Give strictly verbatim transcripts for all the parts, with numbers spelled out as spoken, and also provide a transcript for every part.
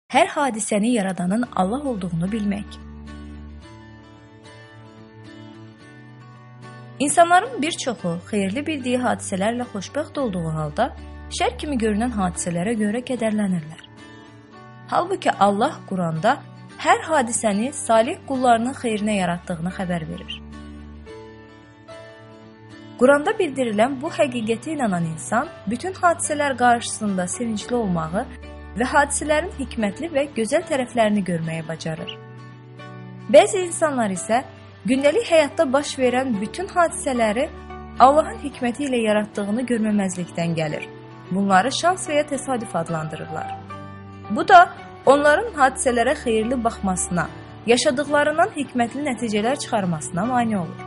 hər hadisəni yaradanın Allah olduğunu bilmək. İnsanların bir çoxu xeyirli bildiyi hadisələrlə xoşbəxt olduğu halda, şər kimi görünən hadisələrə görə kədərlənirlər. Halbuki Allah Quranda hər hadisəni salih qullarının xeyrinə yaratdığını xəbər verir. Quranda bildirilən bu həqiqətə inanan insan, bütün hadisələr qarşısında sevincli olmağı və hadisələrin hikmətli və gözəl tərəflərini görməyə bacarır. Bəzi insanlar isə gündəlik həyatda baş verən bütün hadisələri Allahın hikməti ilə yaratdığını görməməzlikdən gəlir. Bunları şans və ya təsadüf adlandırırlar. Bu da onların hadisələrə xeyirli baxmasına, yaşadıqlarından hikmətli nəticələr çıxarmasına mane olur.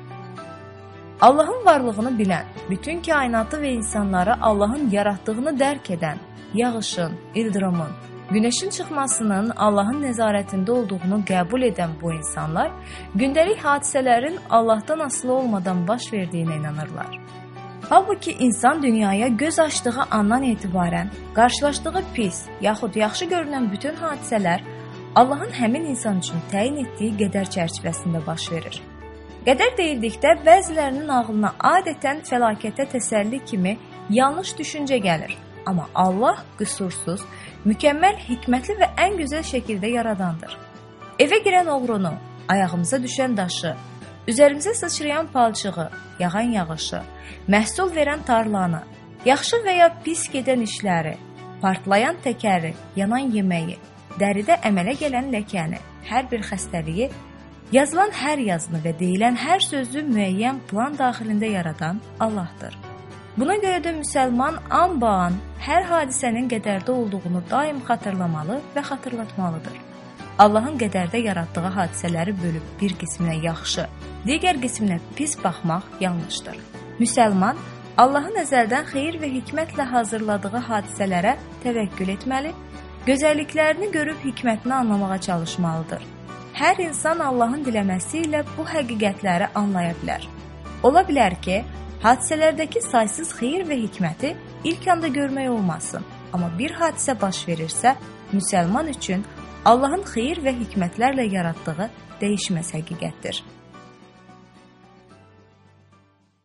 Allahın varlığını bilən, bütün kainatı və insanları Allahın yaratdığını dərk edən, yağışın, ildırımın, günəşin çıxmasının Allahın nəzarətində olduğunu qəbul edən bu insanlar, gündəlik hadisələrin Allahdan asılı olmadan baş verdiyinə inanırlar. Halbuki insan dünyaya göz açdığı andan etibarən qarşılaşdığı pis, yaxud yaxşı görünən bütün hadisələr Allahın həmin insan üçün təyin etdiyi qədər çərçivəsində baş verir. Qədər deyildikdə bəzilərinin ağlına adətən fəlakətə təsəlli kimi yanlış düşüncə gəlir. Amma Allah qüsursuz, mükəmməl, hikmətli və ən gözəl şəkildə yaradandır. Evə girən oğrunu, ayağımıza düşən daşı, üzərimizə sıçrayan palçığı, yağan yağışı, məhsul verən tarlanı, yaxşı və ya pis gedən işləri, partlayan təkəri, yanan yeməyi, dəridə əmələ gələn ləkəni, hər bir xəstəliyi, yazılan hər yazını və deyilən hər sözü müəyyən plan daxilində yaradan Allahdır. Buna görə də müsəlman an-ba-an hər hadisənin qədərdə olduğunu daim xatırlamalı və xatırlatmalıdır. Allahın qədərdə yaratdığı hadisələri bölüb bir qisminə yaxşı, digər qisminə pis baxmaq yanlışdır. Müsəlman Allahın əzəldən xeyir və hikmətlə hazırladığı hadisələrə təvəkkül etməli, gözəlliklərini görüb hikmətini anlamağa çalışmalıdır. Hər insan Allahın diləməsi ilə bu həqiqətləri anlaya bilər. Ola bilər ki, hadisələrdəki saysız xeyir və hikməti ilk anda görmək olmasın. Amma bir hadisə baş verirsə, müsəlman üçün Allahın xeyir və hikmətlərlə yaratdığı dəyişməz həqiqətdir.